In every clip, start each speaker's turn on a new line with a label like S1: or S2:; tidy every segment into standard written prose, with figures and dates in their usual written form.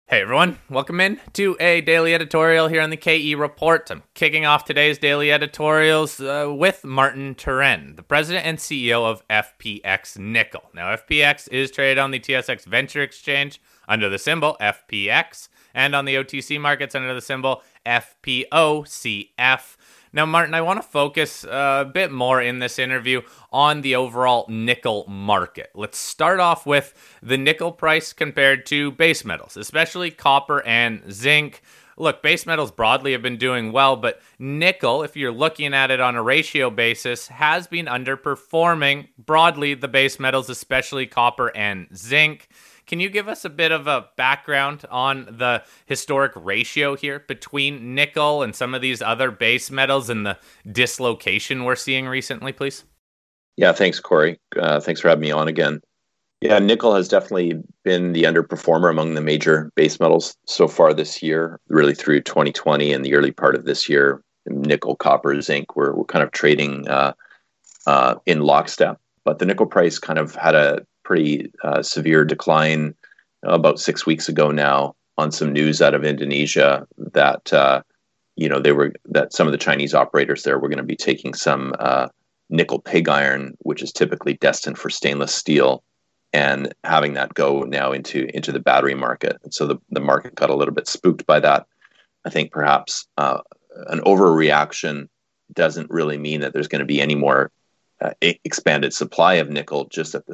S1: Hey everyone, welcome in to a daily editorial here on the KE Report. I'm kicking off today's daily editorials with Martin Turenne, the president and CEO of FPX Nickel. Now, FPX is traded on the TSX Venture Exchange under the symbol FPX and on the OTC markets under the symbol FPOCF. Now, Martin, I want to focus a bit more in this interview on the overall nickel market. Let's start off with the nickel price compared to base metals, especially copper and zinc. Look, base metals broadly have been doing well, but nickel, if you're looking at it on a ratio basis, has been underperforming broadly the base metals, especially copper and zinc. Can you give us a bit of a background on the historic ratio here between nickel and some of these other base metals and the dislocation we're seeing recently, please?
S2: Yeah, thanks, Corey. Thanks for having me on again. Yeah, nickel has definitely been the underperformer among the major base metals so far this year, really through 2020 and the early part of this year. Nickel, copper, zinc, we're kind of trading in lockstep. But the nickel price kind of had a pretty severe decline about 6 weeks ago now on some news out of Indonesia that that some of the Chinese operators there were going to be taking some nickel pig iron, which is typically destined for stainless steel, and having that go now into the battery market. And so the market got a little bit spooked by that. I think perhaps an overreaction doesn't really mean that there's going to be any more expanded supply of nickel, just that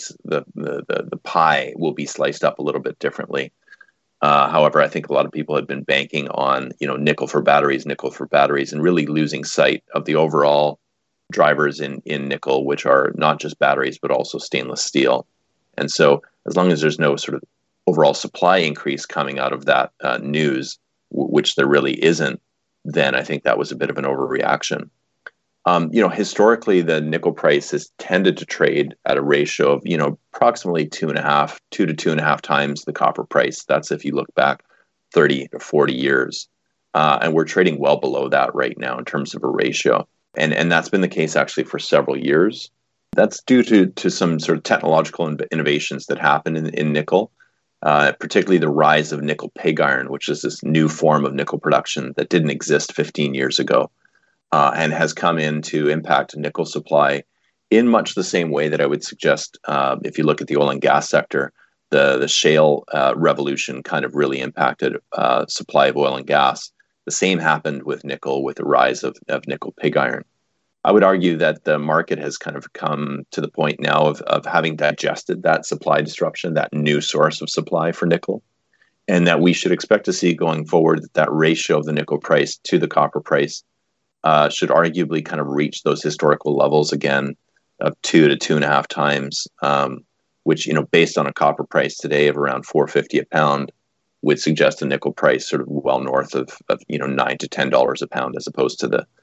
S2: the pie will be sliced up a little bit differently. However, I think a lot of people had been banking on nickel for batteries, and really losing sight of the overall drivers in nickel, which are not just batteries but also stainless steel. And so, as long as there's no sort of overall supply increase coming out of that news, which there really isn't, then I think that was a bit of an overreaction. Historically, the nickel price has tended to trade at a ratio of, approximately 2 to 2.5 times the copper price. That's if you look back 30 to 40 years. And we're trading well below that right now in terms of a ratio. And that's been the case actually for several years. That's due to some sort of technological innovations that happen in nickel, particularly the rise of nickel pig iron, which is this new form of nickel production that didn't exist 15 years ago. And has come in to impact nickel supply in much the same way that I would suggest if you look at the oil and gas sector, the shale revolution kind of really impacted supply of oil and gas. The same happened with nickel with the rise of nickel pig iron. I would argue that the market has kind of come to the point now of having digested that supply disruption, that new source of supply for nickel, and that we should expect to see going forward that ratio of the nickel price to the copper price should arguably kind of reach those historical levels again of 2 to 2.5 times, which, based on a copper price today of around $4.50 a pound, would suggest a nickel price sort of well north of $9 to $10 a pound, as opposed to the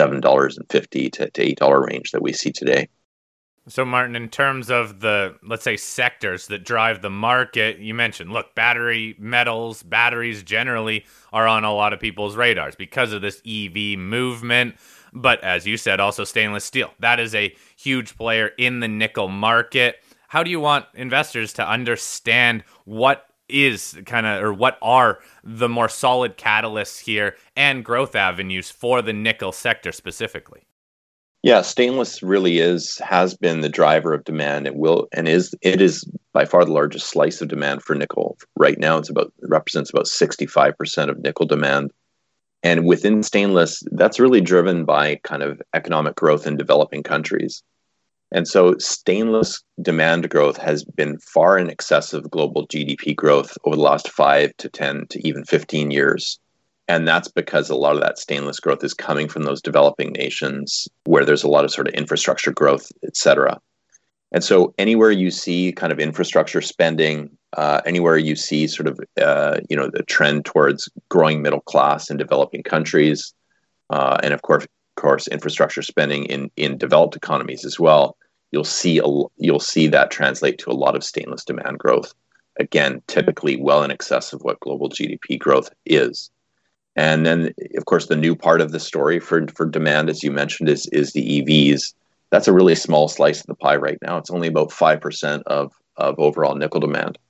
S2: $7.50 to $8 range that we see today.
S1: So, Martin, in terms of the, let's say, sectors that drive the market, you mentioned, look, battery metals, batteries generally are on a lot of people's radars because of this EV movement. But as you said, also stainless steel. That is a huge player in the nickel market. How do you want investors to understand what are the more solid catalysts here and growth avenues for the nickel sector specifically?
S2: Yeah, stainless really has been the driver of demand. It is by far the largest slice of demand for nickel. Right now, it represents about 65% of nickel demand. And within stainless, that's really driven by kind of economic growth in developing countries. And so stainless demand growth has been far in excess of global GDP growth over the last 5 to 10 to even 15 years. And that's because a lot of that stainless growth is coming from those developing nations where there's a lot of sort of infrastructure growth, et cetera. And so anywhere you see kind of infrastructure spending, anywhere you see sort of, the trend towards growing middle class in developing countries, and of course, infrastructure spending in developed economies as well, you'll see that translate to a lot of stainless demand growth. Again, typically well in excess of what global GDP growth is. And then, of course, the new part of the story for demand, as you mentioned, is the EVs. That's a really small slice of the pie right now. It's only about 5% of overall nickel demand.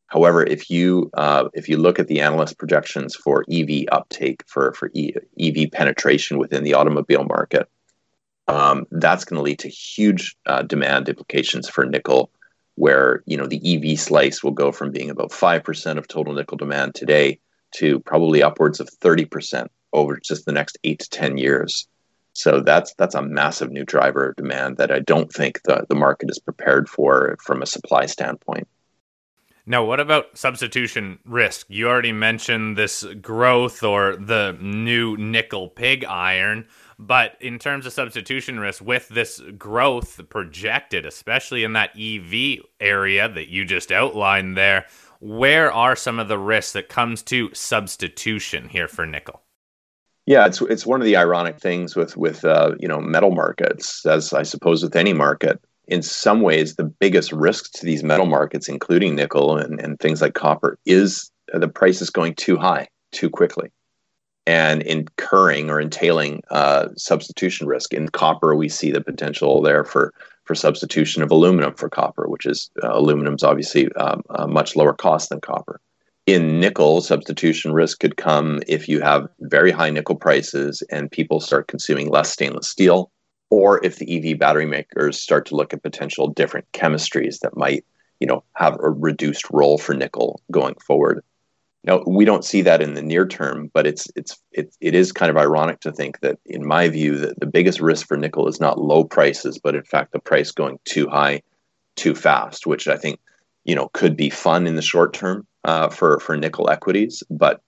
S2: However, if you look at the analyst projections for EV uptake for EV penetration within the automobile market, that's going to lead to huge demand implications for nickel, where the EV slice will go from being about 5% of total nickel demand today to probably upwards of 30% over just the next 8 to 10 years. So that's a massive new driver of demand that I don't think the market is prepared for from a supply standpoint.
S1: Now, what about substitution risk? You already mentioned this growth or the new nickel pig iron, but in terms of substitution risk, with this growth projected, especially in that EV area that you just outlined there, where are some of the risks that comes to substitution here for nickel?
S2: Yeah, it's one of the ironic things with metal markets, as I suppose with any market. In some ways, the biggest risk to these metal markets, including nickel and things like copper, is the price is going too high too quickly and incurring or entailing substitution risk. In copper, we see the potential there for substitution of aluminum for copper, which is aluminum's obviously a much lower cost than copper. In nickel, substitution risk could come if you have very high nickel prices and people start consuming less stainless steel, or if the EV battery makers start to look at potential different chemistries that might, have a reduced role for nickel going forward. Now, we don't see that in the near term, but it is kind of ironic to think that, in my view, that the biggest risk for nickel is not low prices, but in fact the price going too high, too fast, which I think, could be fun in the short term for nickel equities, but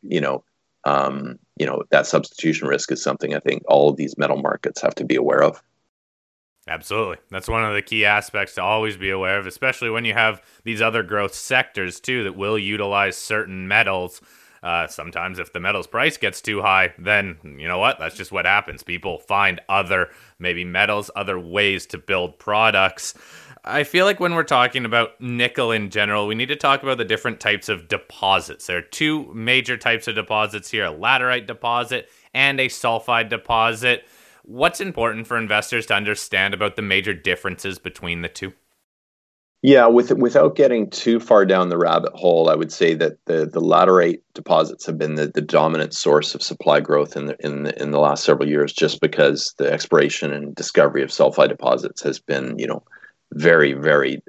S2: that substitution risk is something I think all of these metal markets have to be aware of.
S1: Absolutely. That's one of the key aspects to always be aware of, especially when you have these other growth sectors too that will utilize certain metals. Sometimes if the metal's price gets too high, then you know what? That's just what happens. People find other maybe metals, other ways to build products. I feel like when we're talking about nickel in general, we need to talk about the different types of deposits. There are two major types of deposits here, a laterite deposit and a sulfide deposit. What's important for investors to understand about the major differences between the two?
S2: Yeah, without getting too far down the rabbit hole, I would say that the laterite deposits have been the dominant source of supply growth in the last several years, just because the exploration and discovery of sulfide deposits has been, very, very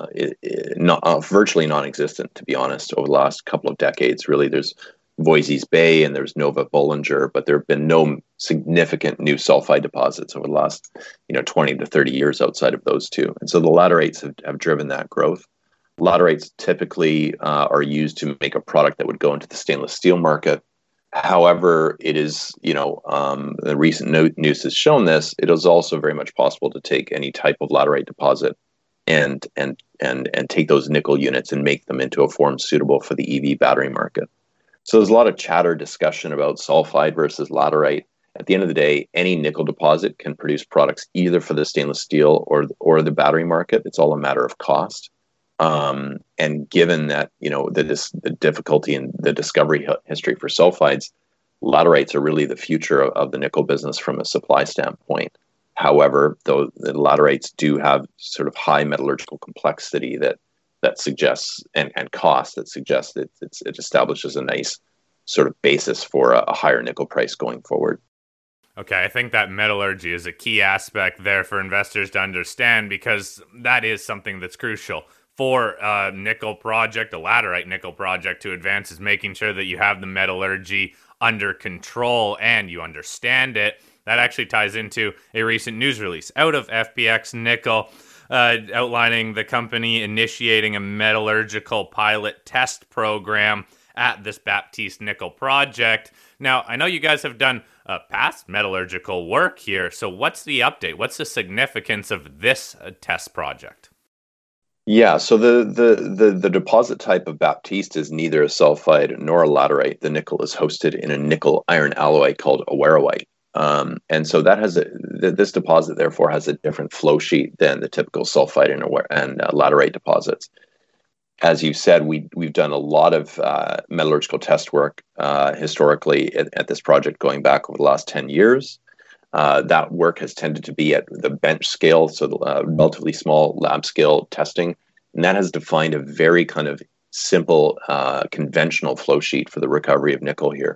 S2: virtually non-existent, to be honest, over the last couple of decades. Really, there's Voisey's Bay and there's Nova Bollinger, but there have been no significant new sulfide deposits over the last 20 to 30 years outside of those two. And so the laterites have driven that growth. Laterites typically are used to make a product that would go into the stainless steel market. However, it is, the recent news has shown this, it is also very much possible to take any type of laterite deposit and take those nickel units and make them into a form suitable for the EV battery market. So there's a lot of chatter discussion about sulfide versus laterite. At the end of the day, any nickel deposit can produce products either for the stainless steel or the battery market. It's all a matter of cost. And given that, the difficulty in the discovery history for sulfides, laterites are really the future of the nickel business from a supply standpoint. However, though the laterites do have sort of high metallurgical complexity that suggests and cost that suggests that it establishes a nice sort of basis for a higher nickel price going forward.
S1: Okay, I think that metallurgy is a key aspect there for investors to understand, because that is something that's crucial for a nickel project, a laterite nickel project to advance, is making sure that you have the metallurgy under control and you understand it. That actually ties into a recent news release out of FPX Nickel, outlining the company initiating a metallurgical pilot test program at this Baptiste Nickel project. Now, I know you guys have done past metallurgical work here, so what's the update? What's the significance of this test project?
S2: Yeah, so the deposit type of Baptiste is neither a sulfide nor a laterite. The nickel is hosted in a nickel iron alloy called awarenite. And so that has this deposit therefore has a different flow sheet than the typical sulfide and laterite deposits. As you said, we've done a lot of metallurgical test work historically at this project going back over the last 10 years. That work has tended to be at the bench scale, so relatively small lab scale testing, and that has defined a very kind of simple, conventional flow sheet for the recovery of nickel here.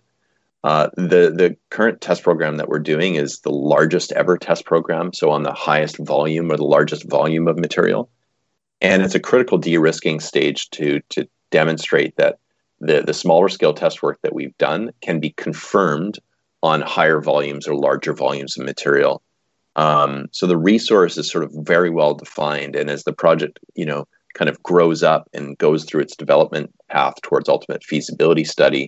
S2: The current test program that we're doing is the largest ever test program, so on the highest volume or the largest volume of material. And it's a critical de-risking stage to demonstrate that the smaller scale test work that we've done can be confirmed on higher volumes or larger volumes of material. So the resource is sort of very well defined, and as the project, kind of grows up and goes through its development path towards ultimate feasibility study,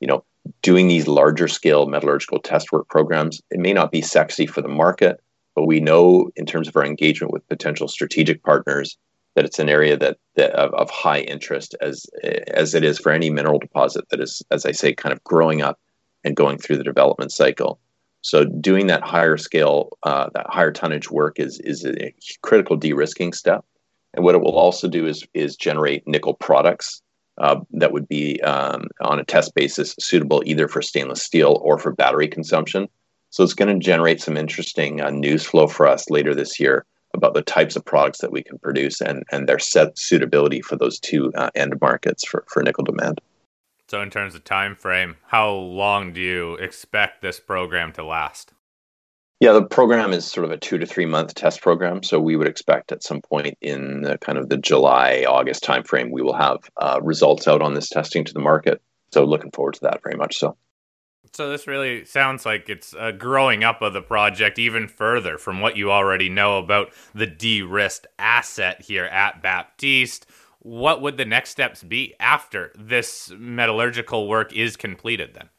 S2: doing these larger scale metallurgical test work programs, it may not be sexy for the market, but we know in terms of our engagement with potential strategic partners that it's an area that of high interest as it is for any mineral deposit that is, as I say, kind of growing up and going through the development cycle. So doing that higher scale, that higher tonnage work is a critical de-risking step. And what it will also do is generate nickel products that would be on a test basis suitable either for stainless steel or for battery consumption. So it's going to generate some interesting news flow for us later this year about the types of products that we can produce and their set suitability for those two end markets for nickel demand.
S1: So in terms of time frame, how long do you expect this program to last?
S2: Yeah, the program is sort of a 2 to 3 month test program. So we would expect at some point in the July, August timeframe, we will have results out on this testing to the market. So looking forward to that very much so.
S1: So this really sounds like it's a growing up of the project even further from what you already know about the de-risked asset here at Baptiste. What would the next steps be after this metallurgical work is completed then?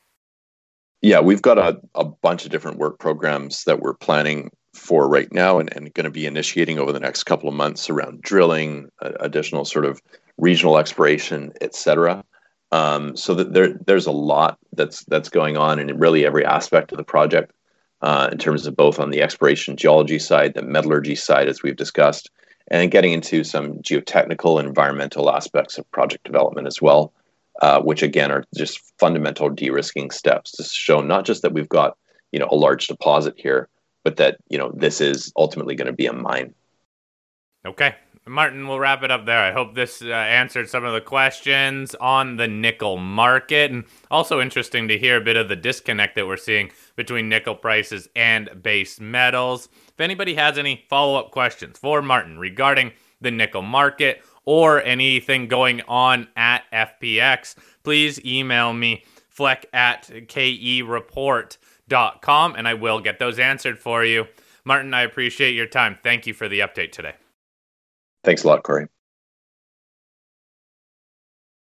S2: Yeah, we've got a bunch of different work programs that we're planning for right now and going to be initiating over the next couple of months around drilling, additional sort of regional exploration, et cetera. So that there's a lot that's going on in really every aspect of the project in terms of both on the exploration geology side, the metallurgy side, as we've discussed, and getting into some geotechnical and environmental aspects of project development as well, which again are just fundamental de-risking steps to show not just that we've got a large deposit here, but that this is ultimately going to be a mine.
S1: Okay. Martin, we'll wrap it up there. I hope this answered some of the questions on the nickel market, and also interesting to hear a bit of the disconnect that we're seeing between nickel prices and base metals. If anybody has any follow-up questions for Martin regarding the nickel market or anything going on at FPX, please email me, fleck@kereport.com, and I will get those answered for you. Martin, I appreciate your time. Thank you for the update today.
S2: Thanks a lot, Corey.